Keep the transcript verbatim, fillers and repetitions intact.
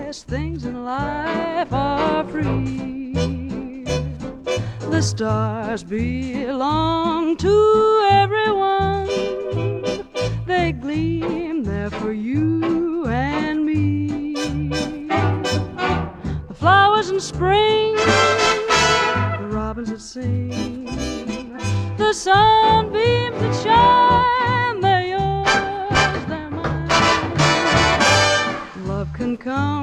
best things in life are free. The stars belong to everyone. They gleam there for you and me. The flowers in spring, the robins that sing, the sunbeams that shine, they're yours, they're mine. Love can come